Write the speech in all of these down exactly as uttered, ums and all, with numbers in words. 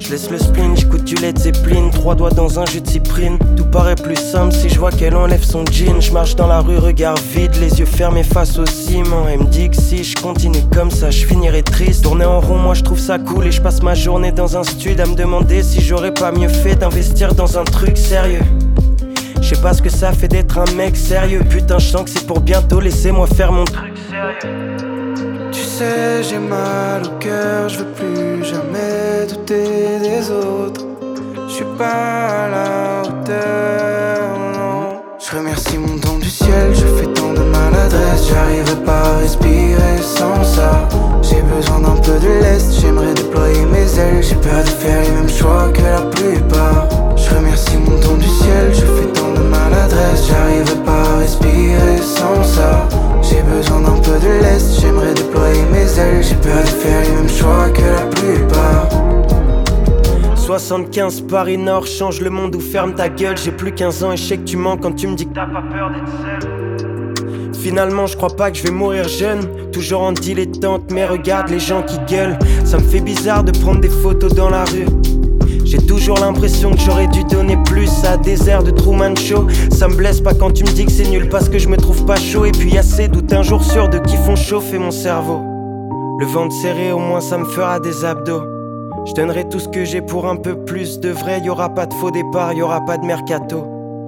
Je laisse le spleen, j'écoute du Led Zeppelin. Trois doigts dans un jus de cyprine. Tout paraît plus simple si je vois qu'elle enlève son jean. Je marche dans la rue, regard vide, les yeux fermés face au ciment. Elle me dit que si je continue comme ça, je finirai triste. Tourner en rond, moi je trouve ça cool. Et je passe ma journée dans un studio à me demander si j'aurais pas mieux fait d'investir dans un truc sérieux. Je sais pas ce que ça fait d'être un mec sérieux. Putain, je sens que c'est pour bientôt, laissez-moi faire mon truc sérieux. Tu sais, j'ai mal au cœur, je veux plus jamais douter des autres. Je suis pas à la hauteur, non. Je remercie mon don du ciel, je fais tant de maladresse. J'arrive pas à respirer sans ça. J'ai besoin d'un peu de lest, j'aimerais déployer mes ailes. J'ai peur de faire les mêmes choix que la plupart. Je remercie mon don du ciel, je fais tant de maladresse. J'arrive pas à respirer sans ça. J'ai besoin d'un peu de lest, j'aimerais déployer mes ailes. J'ai peur de faire les mêmes choix que la plupart. soixante-quinze Paris Nord, change le monde ou ferme ta gueule. J'ai plus quinze ans et je sais que tu mens quand tu me dis que t'as pas peur d'être seul. Finalement je crois pas que je vais mourir jeune. Toujours en dilettante mais regarde les gens qui gueulent. Ça me fait bizarre de prendre des photos dans la rue. J'ai toujours l'impression que j'aurais dû donner plus à des airs de Truman Show. Ça me blesse pas quand tu me dis que c'est nul parce que je me trouve pas chaud. Et puis y'a ces doutes un jour sûr de qui font chauffer mon cerveau. Le ventre serré au moins ça me fera des abdos. Je donnerai tout ce que j'ai pour un peu plus de vrai. Y'aura pas de faux départ, y'aura pas de mercato.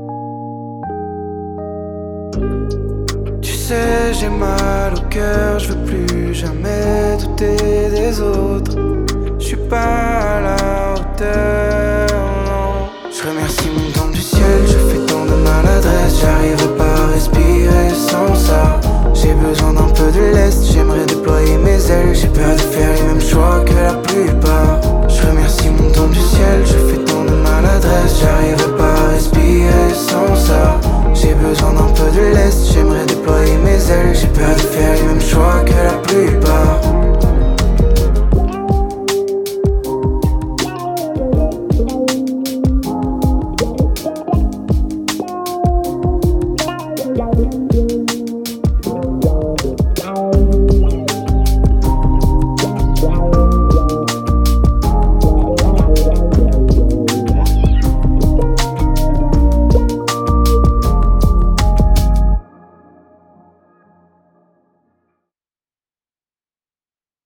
Tu sais, j'ai mal au cœur, je veux plus jamais douter des autres. Je suis pas à la hauteur, non. Je remercie mon don du ciel, je fais tant de maladresse. J'arrive pas à respirer sans ça. J'ai besoin d'un peu de lest, j'aimerais déployer mes ailes. J'ai